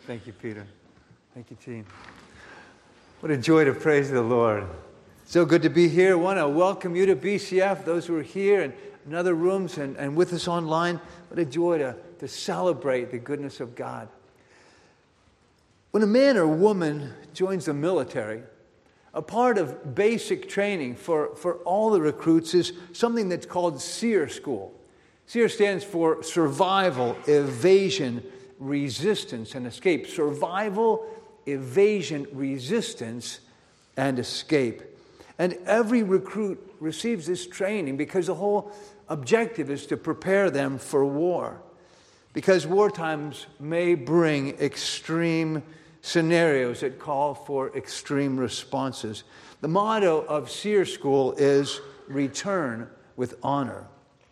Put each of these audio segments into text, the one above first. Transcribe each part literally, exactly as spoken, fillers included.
Thank you, Peter. Thank you, team. What a joy to praise the Lord. So good to be here. I want to welcome you to B C F, those who are here and in other rooms and, and with us online. What a joy to, to celebrate the goodness of God. When a man or woman joins the military, a part of basic training for, for all the recruits is something that's called SEER School. SEER stands for Survival, Evasion, Resistance, and Escape. Survival, Evasion, Resistance, and Escape. And every recruit receives this training because the whole objective is to prepare them for war. Because war times may bring extreme scenarios that call for extreme responses. The motto of SEER School is return with honor.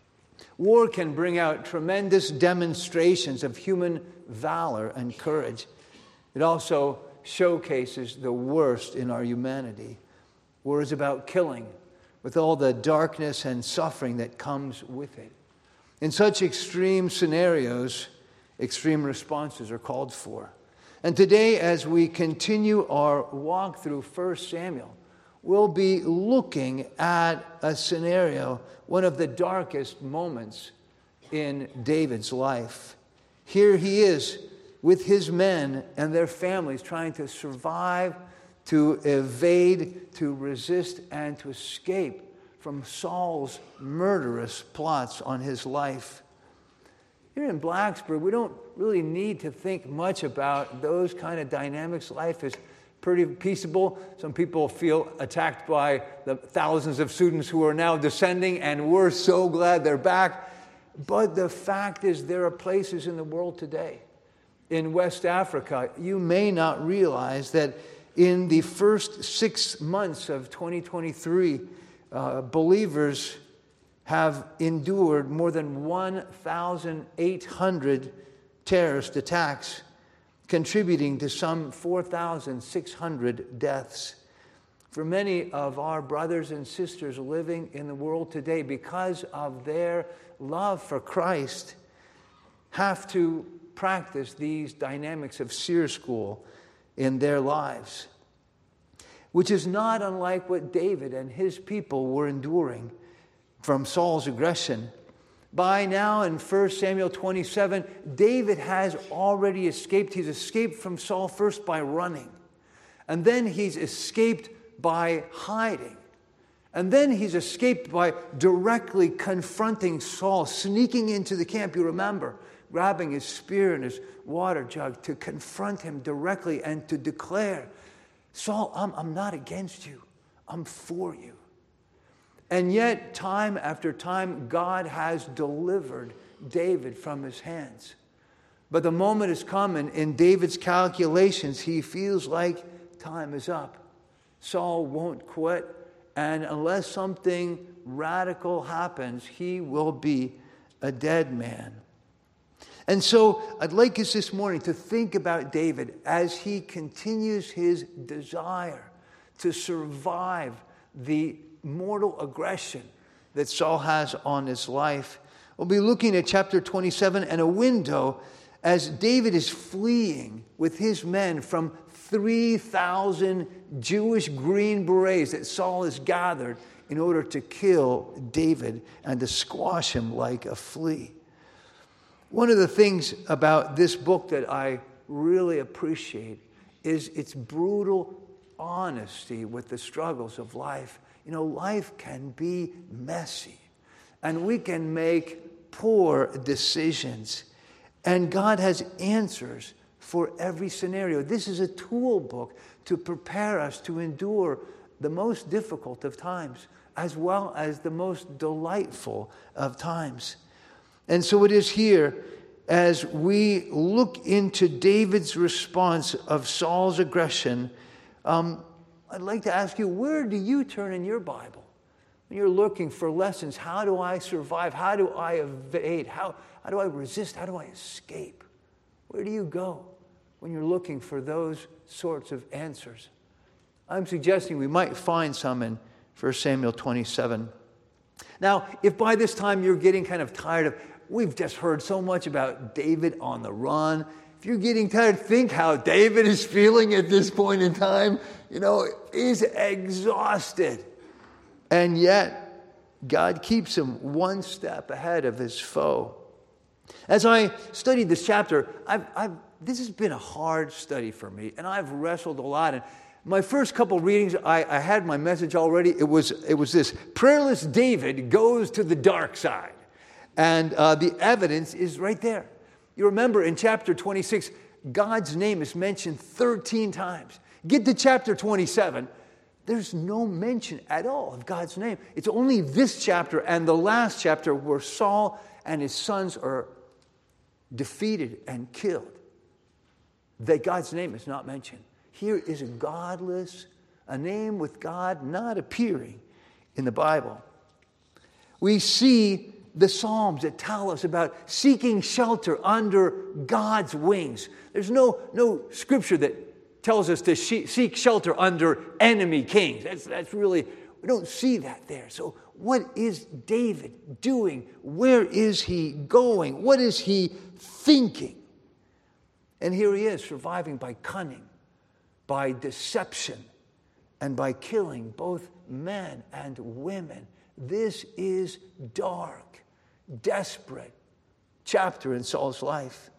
War can bring out tremendous demonstrations of human valor and courage. It also showcases the worst in our humanity. War is about killing, with all the darkness and suffering that comes with it. In such extreme scenarios, extreme responses are called for. And today, as we continue our walk through First Samuel, we'll be looking at a scenario, one of the darkest moments in David's life. Here he is with his men and their families trying to survive, to evade, to resist, and to escape from Saul's murderous plots on his life. Here in Blacksburg, we don't really need to think much about those kind of dynamics. Life is pretty peaceable. Some people feel attacked by the thousands of students who are now descending, and we're so glad they're back. But the fact is, there are places in the world today, in West Africa, you may not realize that in the first six months of twenty twenty-three, uh, believers have endured more than one thousand eight hundred terrorist attacks, contributing to some four thousand six hundred deaths. For many of our brothers and sisters living in the world today, because of their love for Christ, have to practice these dynamics of SEER School in their lives, which is not unlike what David and his people were enduring from Saul's aggression. By now in First Samuel twenty-seven, David has already escaped. He's escaped from Saul first by running. And then he's escaped by hiding. And then he's escaped by directly confronting Saul, sneaking into the camp, you remember, grabbing his spear and his water jug to confront him directly and to declare, Saul, I'm, I'm not against you. I'm for you. And yet, time after time, God has delivered David from his hands. But the moment has come, and in David's calculations, he feels like time is up. Saul won't quit, and unless something radical happens, he will be a dead man. And so I'd like us this morning to think about David as he continues his desire to survive the mortal aggression that Saul has on his life. We'll be looking at chapter twenty-seven and a window as David is fleeing with his men from three thousand Jewish Green Berets that Saul has gathered in order to kill David and to squash him like a flea. One of the things about this book that I really appreciate is its brutal honesty with the struggles of life. You know, life can be messy, and we can make poor decisions, and God has answers for every scenario. This is a tool book to prepare us to endure the most difficult of times, as well as the most delightful of times. And so it is here, as we look into David's response of Saul's aggression, um, I'd like to ask you, where do you turn in your Bible? When you're looking for lessons, how do I survive? How do I evade? How, how do I resist? How do I escape? Where do you go when you're looking for those sorts of answers? I'm suggesting we might find some in First Samuel twenty-seven. Now, if by this time you're getting kind of tired of, we've just heard so much about David on the run, if you're getting tired, think how David is feeling at this point in time. You know, he's exhausted. And yet, God keeps him one step ahead of his foe. As I studied this chapter, I've, I've, this has been a hard study for me, and I've wrestled a lot. And my first couple readings, I, I had my message already. It was, it was this: prayerless David goes to the dark side. And uh, the evidence is right there. You remember in chapter twenty-six, God's name is mentioned thirteen times. Get to chapter twenty-seven, there's no mention at all of God's name. It's only this chapter and the last chapter where Saul and his sons are defeated and killed, that God's name is not mentioned. Here is a godless, a name with God not appearing in the Bible. We see the Psalms that tell us about seeking shelter under God's wings. There's no, no scripture that tells us to seek shelter under enemy kings. That's, that's really, we don't see that there. So what is David doing? Where is he going? What is he thinking? And here he is, surviving by cunning, by deception, and by killing both men and women. This is dark, desperate chapter in Saul's life.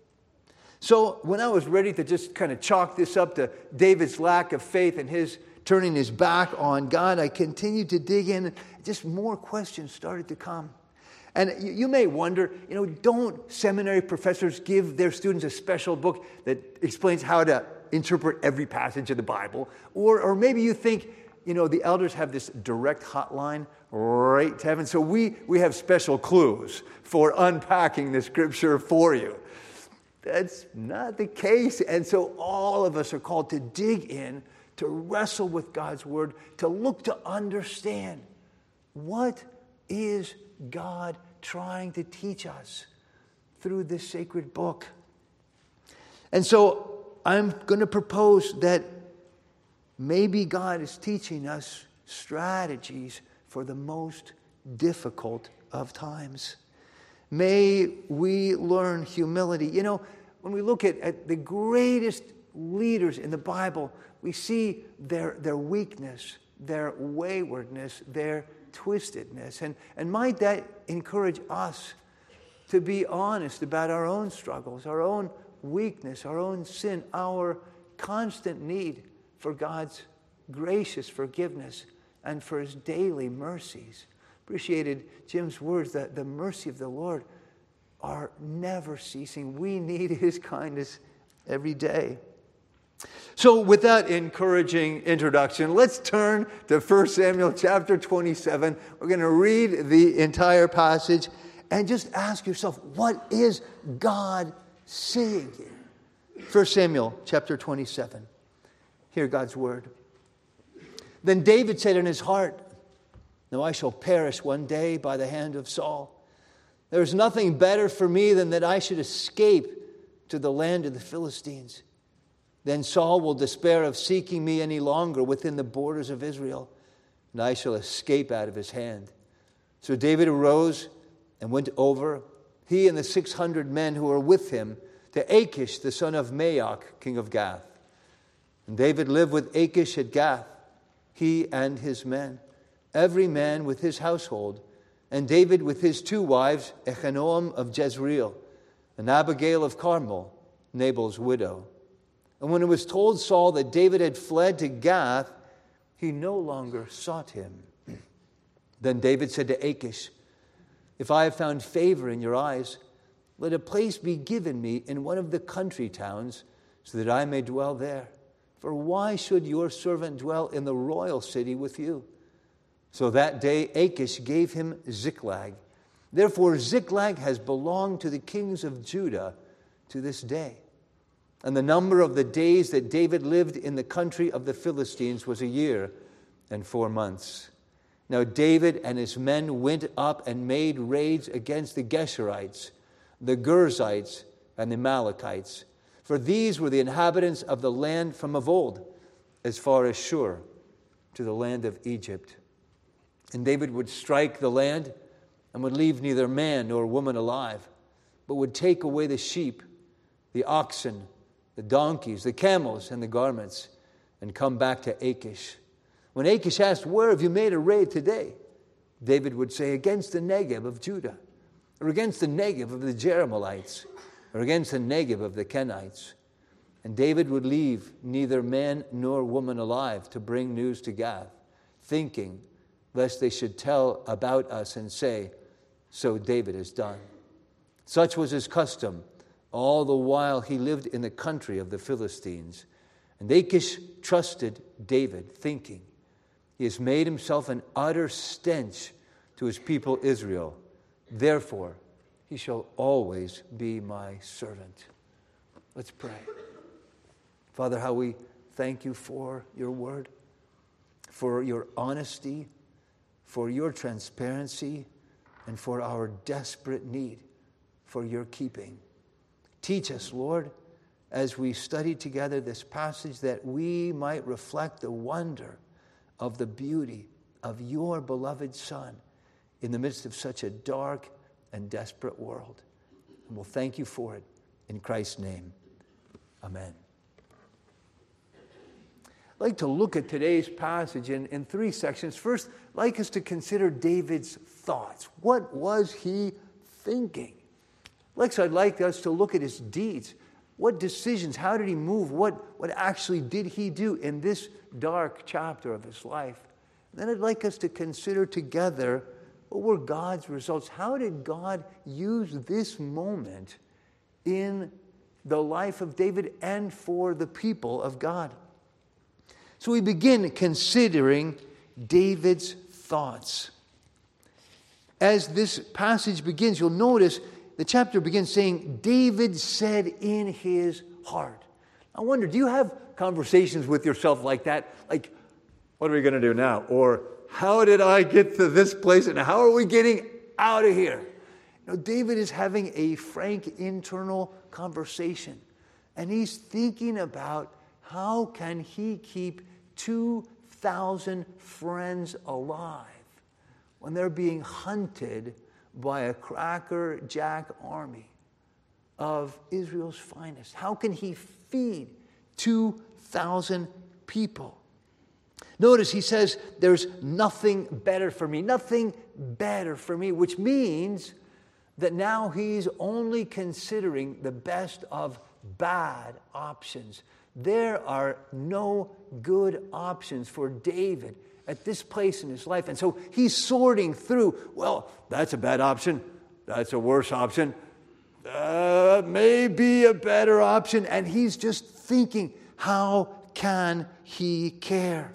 So when I was ready to just kind of chalk this up to David's lack of faith and his turning his back on God, I continued to dig in, and just more questions started to come. And you, you may wonder, you know, don't seminary professors give their students a special book that explains how to interpret every passage of the Bible? Or, or maybe you think, you know, the elders have this direct hotline right to heaven. So we, we have special clues for unpacking the scripture for you. That's not the case. And so all of us are called to dig in, to wrestle with God's word, to look to understand, what is God trying to teach us through this sacred book? And so I'm going to propose that maybe God is teaching us strategies for the most difficult of times. May we learn humility. You know, when we look at, at the greatest leaders in the Bible, we see their, their weakness, their waywardness, their twistedness. And, and might that encourage us to be honest about our own struggles, our own weakness, our own sin, our constant need for God's gracious forgiveness and for his daily mercies. Appreciated Jim's words that the mercy of the Lord are never ceasing. We need his kindness every day. So with that encouraging introduction, let's turn to First Samuel chapter twenty-seven. We're going to read the entire passage and just ask yourself, what is God saying here? First Samuel chapter twenty-seven. Hear God's word. Then David said in his heart, "Now I shall perish one day by the hand of Saul. There is nothing better for me than that I should escape to the land of the Philistines. Then Saul will despair of seeking me any longer within the borders of Israel, and I shall escape out of his hand." So David arose and went over, he and the six hundred men who were with him, to Achish, the son of Maoch, king of Gath. And David lived with Achish at Gath, he and his men, every man with his household, and David with his two wives, Ahinoam of Jezreel, and Abigail of Carmel, Nabal's widow. And when it was told Saul that David had fled to Gath, he no longer sought him. Then David said to Achish, "If I have found favor in your eyes, let a place be given me in one of the country towns, so that I may dwell there. For why should your servant dwell in the royal city with you?" So that day Achish gave him Ziklag. Therefore Ziklag has belonged to the kings of Judah to this day. And the number of the days that David lived in the country of the Philistines was a year and four months. Now David and his men went up and made raids against the Geshurites, the Girzites, and the Amalekites. For these were the inhabitants of the land from of old, as far as Shur, to the land of Egypt. And David would strike the land and would leave neither man nor woman alive, but would take away the sheep the oxen, the donkeys, the camels, and the garments, and come back to Achish. When Achish asked, where have you made a raid today? David would say, against the Negev of Judah, or against the Negev of the Jerahmeelites, or against the Negev of the Kenites. And David would leave neither man nor woman alive to bring news to Gath, thinking lest they should tell about us and say, so David has done. Such was his custom all the while he lived in the country of the Philistines. And Achish trusted David, thinking, he has made himself an utter stench to his people Israel. Therefore, he shall always be my servant. Let's pray. Father, how we thank you for your word, for your honesty, for your transparency, and for our desperate need for your keeping. Teach us, Lord, as we study together this passage, that we might reflect the wonder of the beauty of your beloved Son in the midst of such a dark and desperate world. And we'll thank you for it in Christ's name. Amen. I'd like to look at today's passage in, in three sections. First, I'd like us to consider David's thoughts. What was he thinking? Next, I'd like us to look at his deeds. What decisions, how did he move? What, what actually did he do in this dark chapter of his life? And then I'd like us to consider together, what were God's results? How did God use this moment in the life of David and for the people of God? So we begin considering David's thoughts. As this passage begins, you'll notice the chapter begins saying, David said in his heart. I wonder, do you have conversations with yourself like that? Like, what are we going to do now? Or, how did I get to this place and how are we getting out of here? You know, David is having a frank internal conversation. And he's thinking about how can he keep two thousand friends alive when they're being hunted by a cracker-jack army of Israel's finest. How can he feed two thousand people? Notice he says, there's nothing better for me. Nothing better for me, which means that now he's only considering the best of bad options. There are no good options for David at this place in his life. And so he's sorting through, well, that's a bad option. That's a worse option. Uh, maybe a better option. And he's just thinking, how can he care?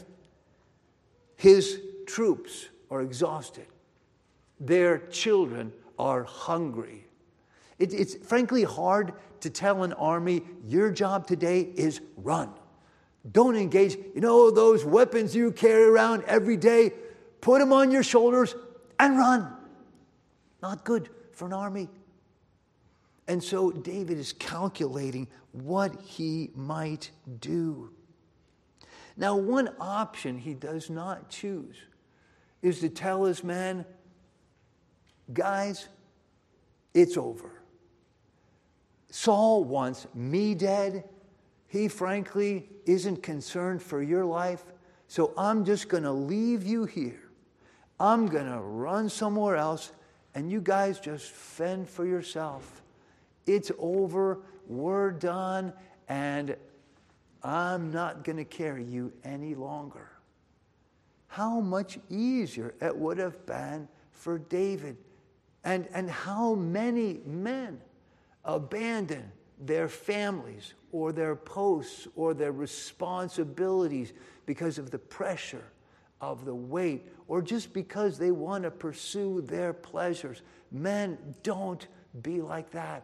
His troops are exhausted. Their children are hungry. It, it's frankly hard to tell an army, your job today is run. Don't engage. You know those weapons you carry around every day? Put them on your shoulders and run. Not good for an army. And so David is calculating what he might do. Now, one option he does not choose is to tell his men, guys, it's over. Saul wants me dead. He, frankly, isn't concerned for your life. So I'm just going to leave you here. I'm going to run somewhere else, and you guys just fend for yourself. It's over. We're done. And I'm not going to carry you any longer. How much easier it would have been for David. And, and how many men abandon their families or their posts or their responsibilities because of the pressure of the weight, or just because they want to pursue their pleasures. Men, don't be like that.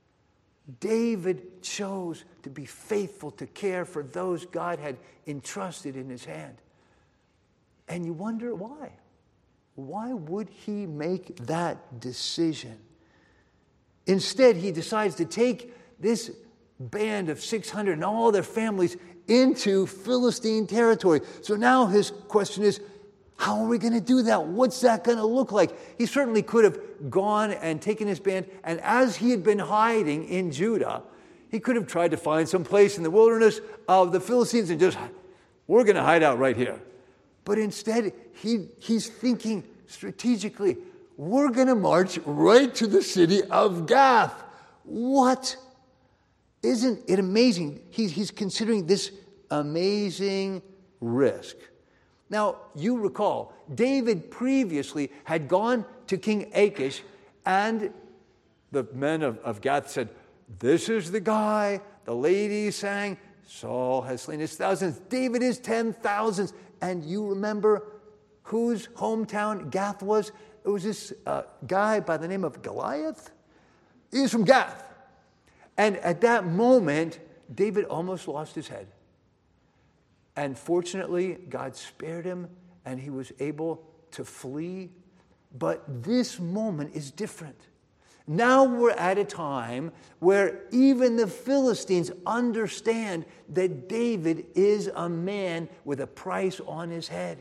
David chose to be faithful to care for those God had entrusted in his hand. And you wonder why. Why would he make that decision? Instead, he decides to take this band of six hundred and all their families into Philistine territory. So now his question is, how are we going to do that? What's that going to look like? He certainly could have gone and taken his band, and as he had been hiding in Judah, He could have tried to find some place in the wilderness of the Philistines and just, we're going to hide out right here. But instead, he, he's thinking strategically, we're going to march right to the city of Gath. What? Isn't it amazing? He's, he's considering this amazing risk. Now, you recall, David previously had gone to King Achish, and the men of, of Gath said, this is the guy. The ladies sang, Saul has slain his thousands, David is ten thousands. And you remember whose hometown Gath was? It was this uh, guy by the name of Goliath. He was from Gath. And at that moment, David almost lost his head. And fortunately, God spared him, and he was able to flee. But this moment is different. Now we're at a time where even the Philistines understand that David is a man with a price on his head.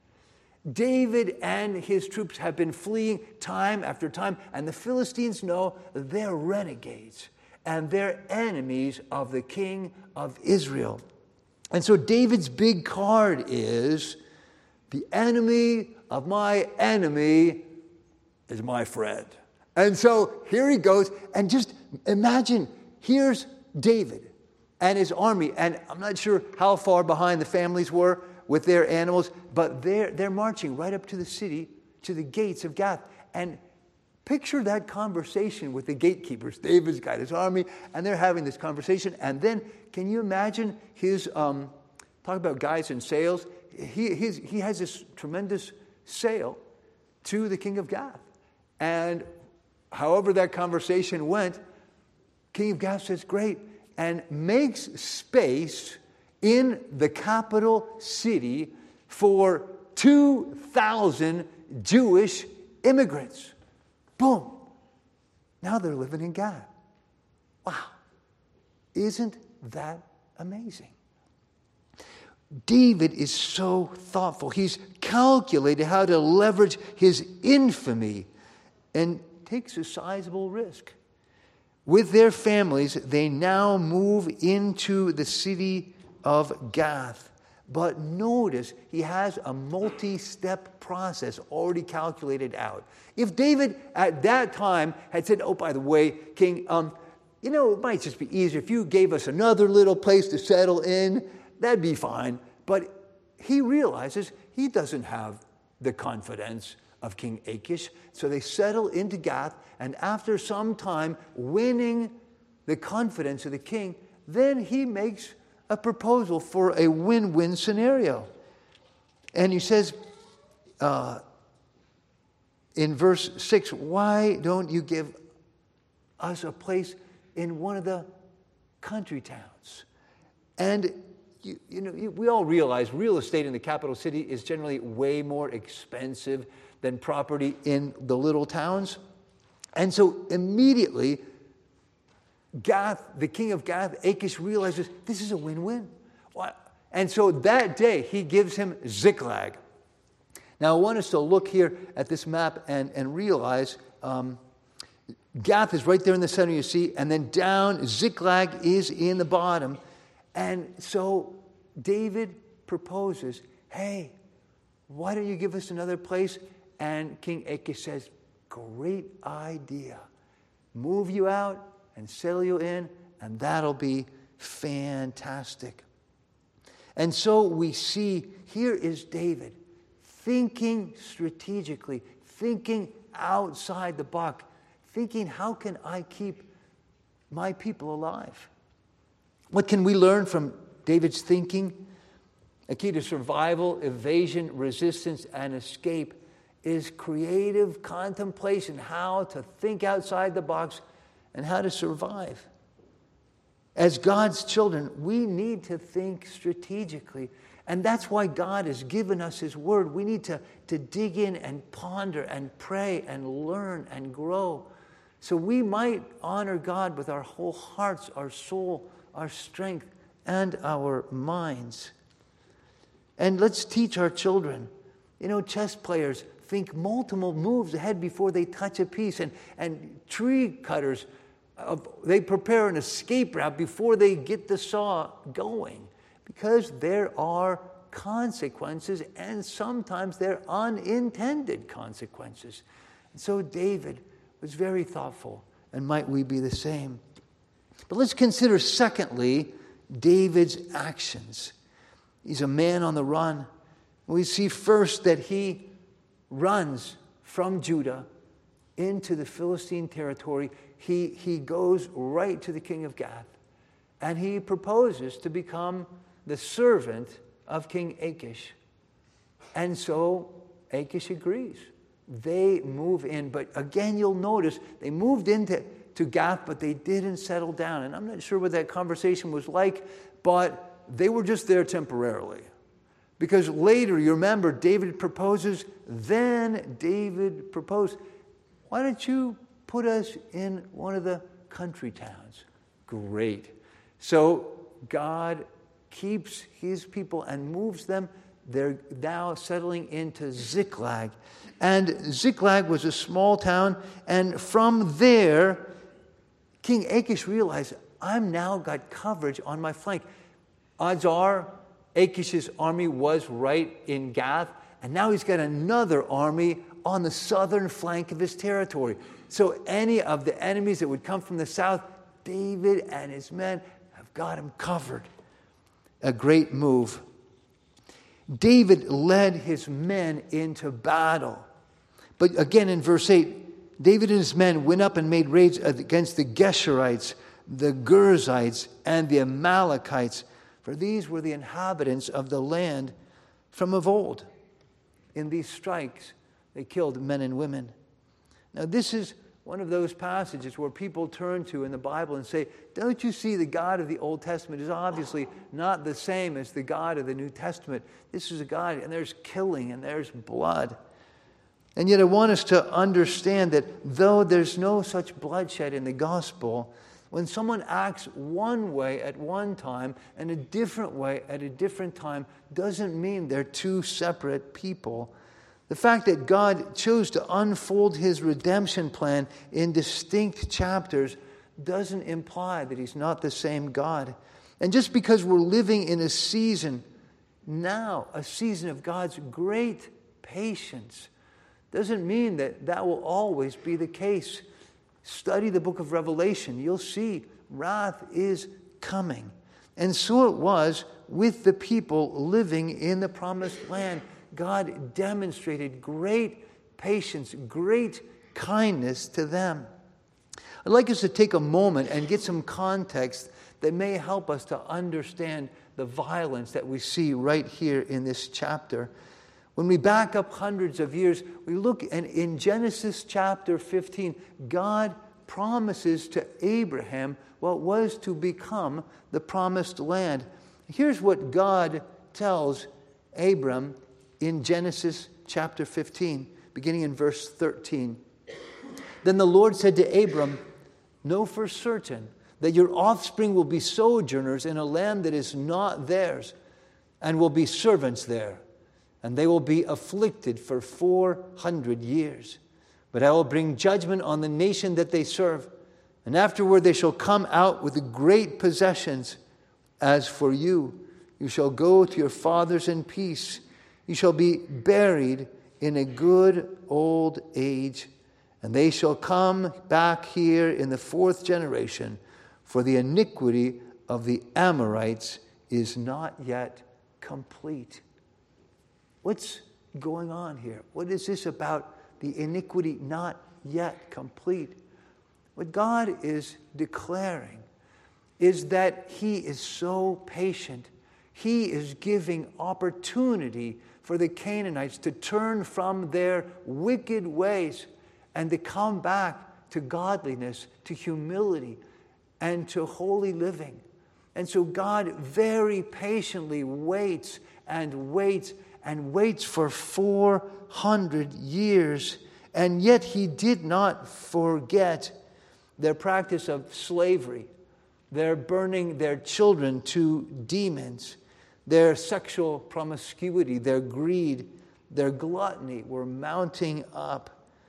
David and his troops have been fleeing time after time, and the Philistines know they're renegades and they're enemies of the king of Israel. And so David's big card is, the enemy of my enemy is my friend. And so here he goes, and just imagine, here's David and his army, and I'm not sure how far behind the families were with their animals, but they're, they're marching right up to the city, to the gates of Gath. And picture that conversation with the gatekeepers. David's got his army, and they're having this conversation. And then, can you imagine his, um, talk about guys in sales, he, his, he has this tremendous sale to the king of Gath. And however that conversation went, king of Gath says, great, and makes space in the capital city for two thousand Jewish immigrants. Boom. Now they're living in Gath. Wow. Isn't that amazing? David is so thoughtful. He's calculated how to leverage his infamy and takes a sizable risk. With their families, they now move into the city of Gath. But notice, he has a multi-step process already calculated out. If David at that time had said, oh, by the way, King, um, you know, it might just be easier if you gave us another little place to settle in, that'd be fine. But he realizes he doesn't have the confidence of King Achish. So they settle into Gath, and after some time winning the confidence of the king, then he makes a proposal for a win-win scenario. And he says uh, in verse six, why don't you give us a place in one of the country towns? And you, you know, you, we all realize real estate in the capital city is generally way more expensive than property in the little towns. And so immediately, Gath, the king of Gath, Achish, realizes this is a win-win. And so that day, he gives him Ziklag. Now, I want us to look here at this map and, and realize um, Gath is right there in the center, you see, and then down, Ziklag is in the bottom. And so David proposes, hey, why don't you give us another place? And King Achish says, great idea. Move you out and settle you in, and that'll be fantastic. And so we see, here is David thinking strategically, thinking outside the box, thinking, how can I keep my people alive? What can we learn from David's thinking? A key to survival, evasion, resistance, and escape is creative contemplation, how to think outside the box and how to survive. As God's children, we need to think strategically. And that's why God has given us His Word. We need to, to dig in and ponder and pray and learn and grow, so we might honor God with our whole hearts, our soul, our strength, and our minds. And let's teach our children. You know, chess players think multiple moves ahead before they touch a piece. And, and tree cutters of, they prepare an escape route before they get the saw going, because there are consequences, and sometimes they're unintended consequences. And so David was very thoughtful, and might we be the same? But let's consider, secondly, David's actions. He's a man on the run. We see first that he runs from Judah into the Philistine territory. He, he goes right to the king of Gath, and he proposes to become the servant of King Achish. And so Achish agrees. They move in, but again, you'll notice they moved into to Gath, but they didn't settle down. And I'm not sure what that conversation was like, but they were just there temporarily. Because later, you remember, David proposes, then David proposed, why don't you put us in one of the country towns? Great. So God keeps his people and moves them. They're now settling into Ziklag. And Ziklag was a small town, and from there, King Achish realized, I'm now got coverage on my flank. Odds are, Achish's army was right in Gath, and now he's got another army on the southern flank of his territory. So any of the enemies that would come from the south, David and his men have got him covered. A great move. David led his men into battle. But again in verse eight, David and his men went up and made raids against the Geshurites, the Girzites, and the Amalekites, for these were the inhabitants of the land from of old. In these strikes, they killed men and women. Now, this is one of those passages where people turn to in the Bible and say, don't you see the God of the Old Testament is obviously not the same as the God of the New Testament. This is a God, and there's killing, and there's blood. And yet I want us to understand that though there's no such bloodshed in the gospel, when someone acts one way at one time and a different way at a different time doesn't mean they're two separate people. The fact that God chose to unfold his redemption plan in distinct chapters doesn't imply that he's not the same God. And just because we're living in a season now, a season of God's great patience, doesn't mean that that will always be the case. Study the book of Revelation. You'll see wrath is coming. And so it was with the people living in the promised land. God demonstrated great patience, great kindness to them. I'd like us to take a moment and get some context that may help us to understand the violence that we see right here in this chapter. When we back up hundreds of years, we look, and in Genesis chapter fifteen, God promises to Abraham what was to become the promised land. Here's what God tells Abram in Genesis chapter fifteen, beginning in verse thirteen. Then the Lord said to Abram, know for certain that your offspring will be sojourners in a land that is not theirs, and will be servants there. And they will be afflicted for four hundred years. But I will bring judgment on the nation that they serve. And afterward they shall come out with great possessions. As for you, you shall go to your fathers in peace. You shall be buried in a good old age. And they shall come back here in the fourth generation. For the iniquity of the Amorites is not yet complete. What's going on here? What is this about the iniquity not yet complete? What God is declaring is that he is so patient. He is giving opportunity for the Canaanites to turn from their wicked ways and to come back to godliness, to humility, and to holy living. And so God very patiently waits and waits and waits for four hundred years. And yet he did not forget their practice of slavery, their burning their children to demons, their sexual promiscuity, their greed, their gluttony were mounting up.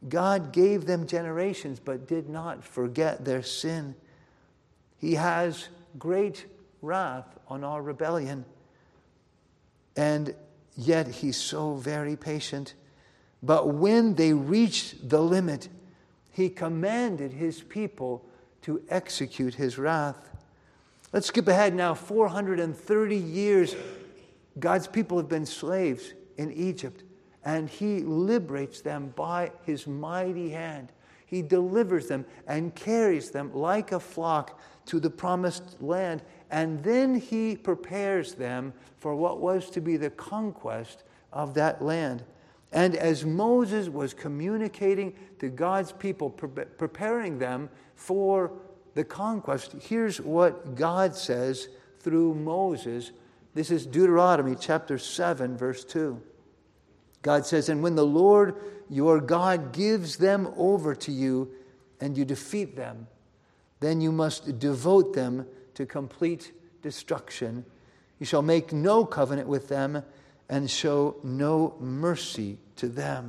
God gave them generations but did not forget their sin. He has great wrath on our rebellion. And yet he's so very patient. But when they reached the limit, he commanded his people to execute his wrath. Let's skip ahead now. four hundred thirty years, God's people have been slaves in Egypt. And he liberates them by his mighty hand. He delivers them and carries them like a flock to the promised land. And then he prepares them for what was to be the conquest of that land. And as Moses was communicating to God's people, pre- preparing them for the conquest, here's what God says through Moses. This is Deuteronomy chapter seven, verse two. God says, "And when the Lord your God gives them over to you and you defeat them, then you must devote them to complete destruction. You shall make no covenant with them and show no mercy to them."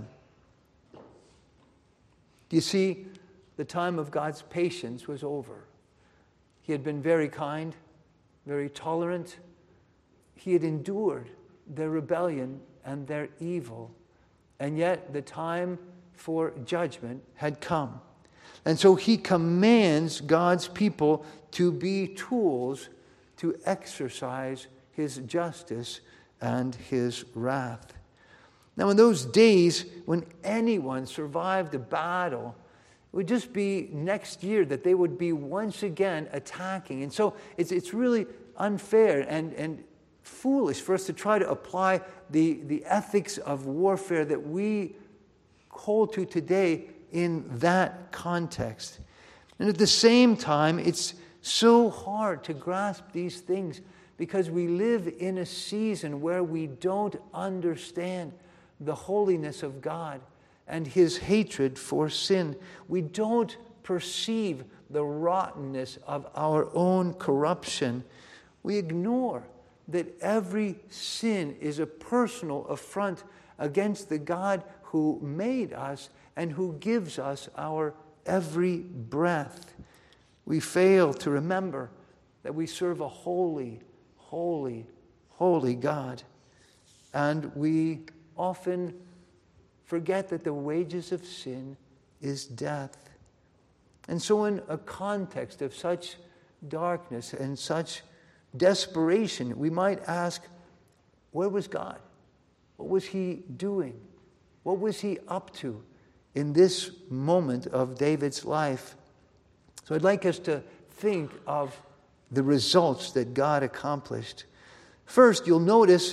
You see, the time of God's patience was over. He had been very kind, very tolerant. He had endured their rebellion and their evil. And yet the time for judgment had come. And so he commands God's people to be tools to exercise his justice and his wrath. Now, in those days, when anyone survived a battle, it would just be next year that they would be once again attacking. And so it's it's really unfair and, and foolish for us to try to apply the, the ethics of warfare that we hold to today in that context. And at the same time, it's so hard to grasp these things because we live in a season where we don't understand the holiness of God and his hatred for sin. We don't perceive the rottenness of our own corruption. We ignore that every sin is a personal affront against the God who made us and who gives us our every breath. We fail to remember that we serve a holy, holy, holy God. And we often forget that the wages of sin is death. And so in a context of such darkness and such desperation, we might ask, where was God? What was he doing? What was he up to in this moment of David's life? So I'd like us to think of the results that God accomplished. First, you'll notice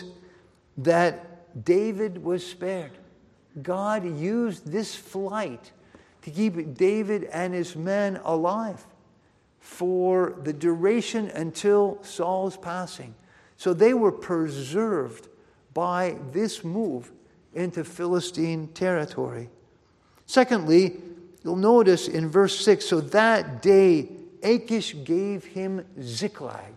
that David was spared. God used this flight to keep David and his men alive for the duration until Saul's passing. So they were preserved by this move into Philistine territory. Secondly, you'll notice in verse six, so that day Achish gave him Ziklag.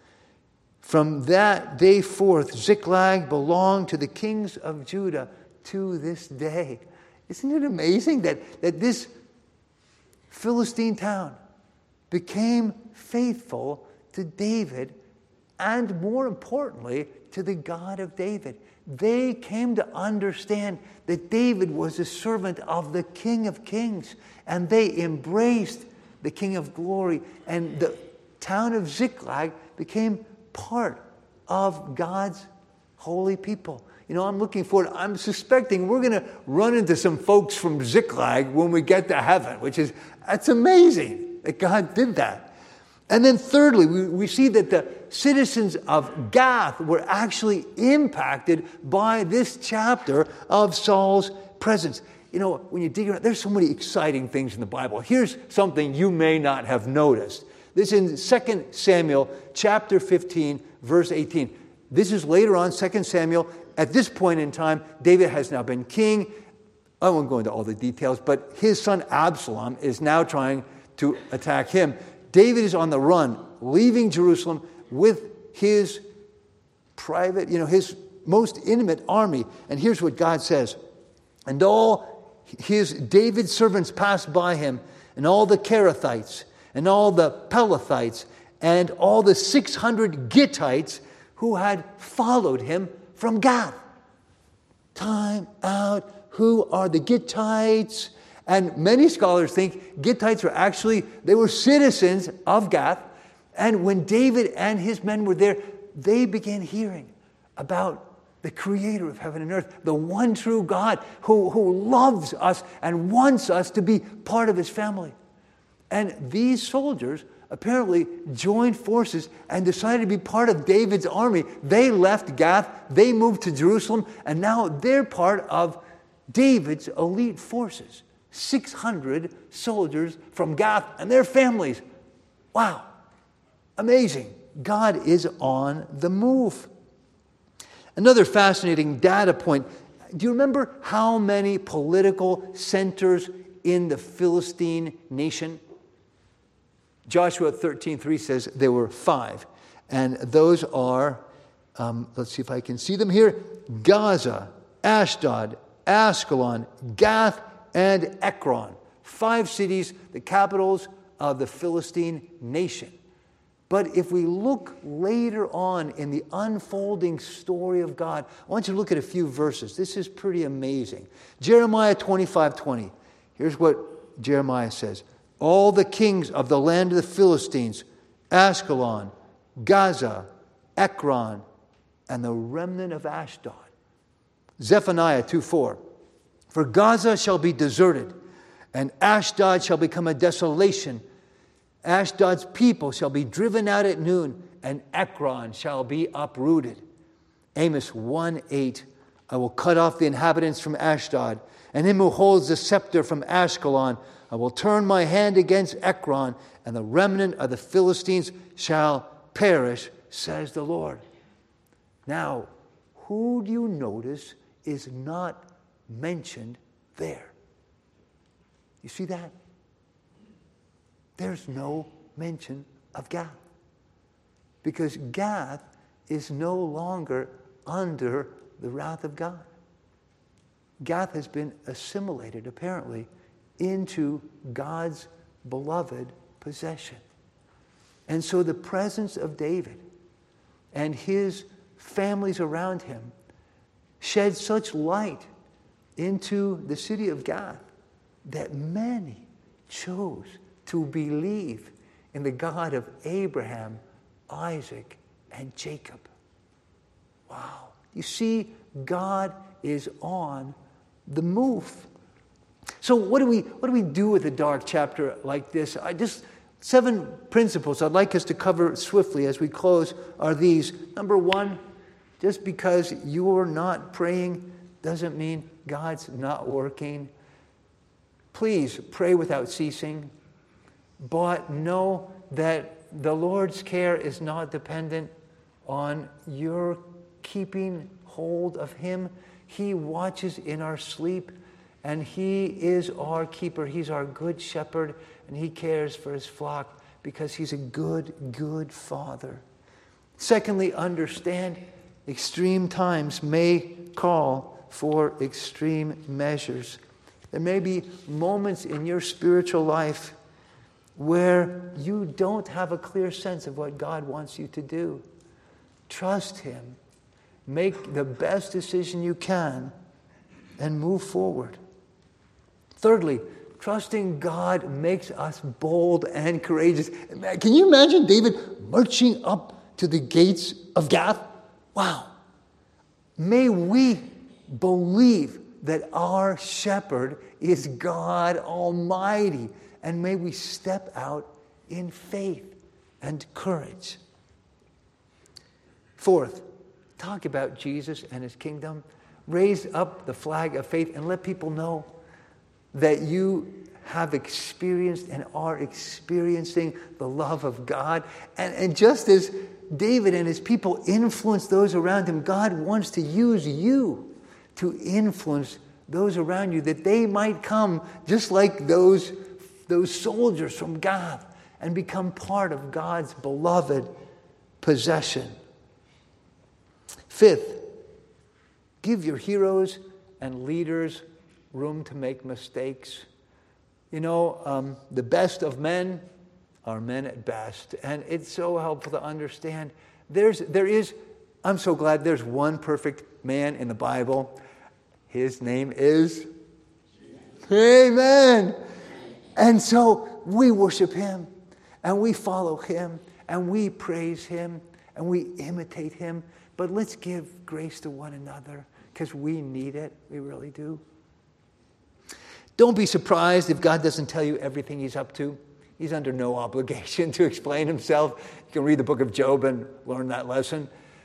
From that day forth, Ziklag belonged to the kings of Judah to this day. Isn't it amazing that, that this Philistine town became faithful to David and, more importantly, to the God of David? They came to understand that David was a servant of the King of Kings, and they embraced the King of Glory, and the town of Ziklag became part of God's holy people. You know, I'm looking forward, I'm suspecting we're going to run into some folks from Ziklag when we get to heaven, which is, that's amazing that God did that. And then thirdly, we, we see that the citizens of Gath were actually impacted by this chapter of Saul's presence. You know, when you dig around, there's so many exciting things in the Bible. Here's something you may not have noticed. This is in Second Samuel chapter fifteen, verse eighteen. This is later on, Second Samuel. At this point in time, David has now been king. I won't go into all the details, but his son Absalom is now trying to attack him. David is on the run, leaving Jerusalem with his private, you know, his most intimate army. And here's what God says. And all his David's servants passed by him, and all the Kerethites, and all the Pelethites, and all the six hundred Gittites who had followed him from Gath. Time out. Who are the Gittites? And many scholars think Gittites were actually, they were citizens of Gath. And when David and his men were there, they began hearing about the creator of heaven and earth, the one true God who, who loves us and wants us to be part of his family. And these soldiers apparently joined forces and decided to be part of David's army. They left Gath, they moved to Jerusalem, and now they're part of David's elite forces. six hundred soldiers from Gath and their families. Wow. Amazing. God is on the move. Another fascinating data point. Do you remember how many political centers in the Philistine nation? Joshua thirteen three says there were five. And those are, um, let's see if I can see them here, Gaza, Ashdod, Askelon, Gath, and Ekron. Five cities, the capitals of the Philistine nation. But if we look later on in the unfolding story of God, I want you to look at a few verses. This is pretty amazing. Jeremiah twenty-five twenty. Here's what Jeremiah says. All the kings of the land of the Philistines, Askelon, Gaza, Ekron, and the remnant of Ashdod. Zephaniah two four. For Gaza shall be deserted, and Ashdod shall become a desolation. Ashdod's people shall be driven out at noon, and Ekron shall be uprooted. Amos one eight. I will cut off the inhabitants from Ashdod, and him who holds the scepter from Ashkelon. I will turn my hand against Ekron, and the remnant of the Philistines shall perish, says the Lord. Now, who do you notice is not mentioned there? You see that? There's no mention of Gath. Because Gath is no longer under the wrath of God. Gath has been assimilated, apparently, into God's beloved possession. And so the presence of David and his families around him shed such light into the city of Gath that many chose to believe in the God of Abraham, Isaac, and Jacob. Wow. You see, God is on the move. So what do we what do we do with a dark chapter like this? I just seven principles I'd like us to cover swiftly as we close are these. Number one, just because you're not praying doesn't mean God's not working. Please pray without ceasing. But know that the Lord's care is not dependent on your keeping hold of him. He watches in our sleep, and he is our keeper. He's our good shepherd, and he cares for his flock because he's a good, good father. Secondly, understand extreme times may call for extreme measures. There may be moments in your spiritual life where you don't have a clear sense of what God wants you to do. Trust him. Make the best decision you can and move forward. Thirdly, trusting God makes us bold and courageous. Can you imagine David marching up to the gates of Gath? Wow. May we believe that our shepherd is God Almighty. And may we step out in faith and courage. Fourth, talk about Jesus and his kingdom. Raise up the flag of faith and let people know that you have experienced and are experiencing the love of God. And, and just as David and his people influenced those around him, God wants to use you to influence those around you, that they might come just like those those soldiers from Gath and become part of God's beloved possession. Fifth, give your heroes and leaders room to make mistakes. You know, um, the best of men are men at best. And it's so helpful to understand. There's, there is, I'm so glad there's one perfect man in the Bible. His name is Amen. And so we worship him, and we follow him, and we praise him, and we imitate him. But let's give grace to one another, because we need it. We really do. Don't be surprised if God doesn't tell you everything he's up to. He's under no obligation to explain himself. You can read the book of Job and learn that lesson.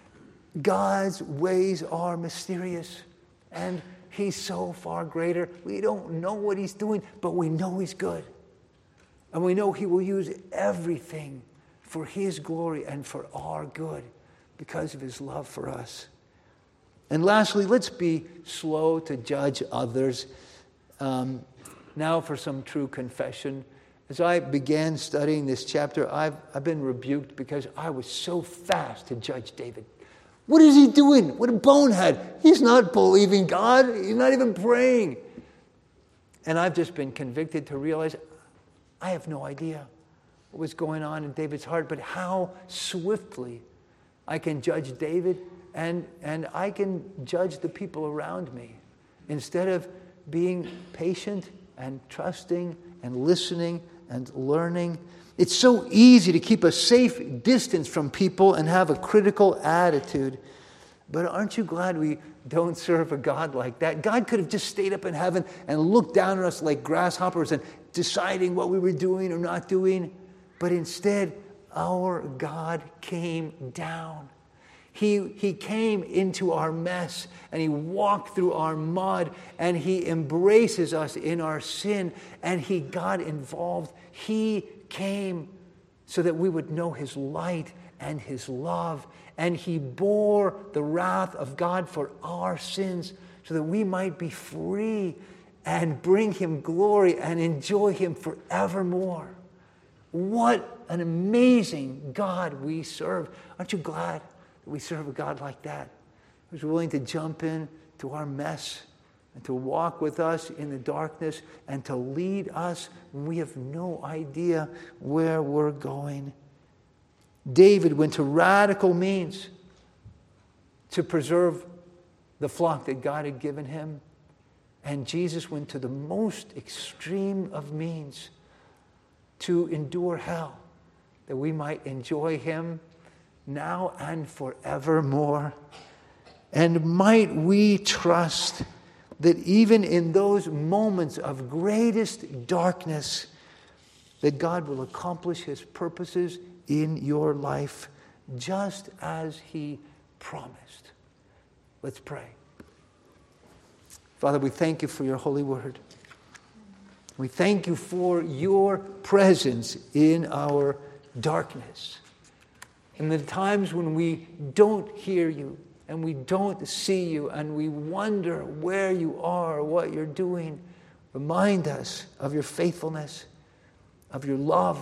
God's ways are mysterious, and he's so far greater. We don't know what he's doing, but we know he's good. And we know he will use everything for his glory and for our good because of his love for us. And lastly, let's be slow to judge others. Um, now for some true confession. As I began studying this chapter, I've, I've been rebuked because I was so fast to judge David. What is he doing? What a bonehead. He's not believing God. He's not even praying. And I've just been convicted to realize I have no idea what was going on in David's heart, but how swiftly I can judge David and, and I can judge the people around me instead of being patient and trusting and listening and learning. It's so easy to keep a safe distance from people and have a critical attitude. But aren't you glad we don't serve a God like that? God could have just stayed up in heaven and looked down on us like grasshoppers and deciding what we were doing or not doing. But instead, our God came down. He, he came into our mess, and he walked through our mud, and he embraces us in our sin, and he got involved. He came so that we would know his light and his love, and he bore the wrath of God for our sins so that we might be free and bring him glory and enjoy him forevermore. What an amazing God we serve. Aren't you glad that we serve a God like that, who's willing to jump in to our mess and to walk with us in the darkness and to lead us when we have no idea where we're going? David went to radical means to preserve the flock that God had given him. And Jesus went to the most extreme of means to endure hell, that we might enjoy him now and forevermore. And might we trust that even in those moments of greatest darkness, that God will accomplish his purposes in your life just as he promised. Let's pray. Father, we thank you for your holy word. We thank you for your presence in our darkness. In the times when we don't hear you and we don't see you and we wonder where you are, what you're doing, remind us of your faithfulness, of your love,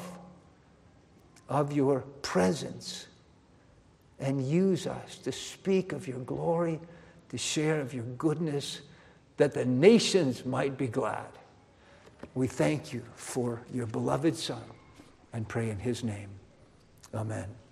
of your presence, and use us to speak of your glory, to share of your goodness, that the nations might be glad. We thank you for your beloved Son and pray in his name. Amen.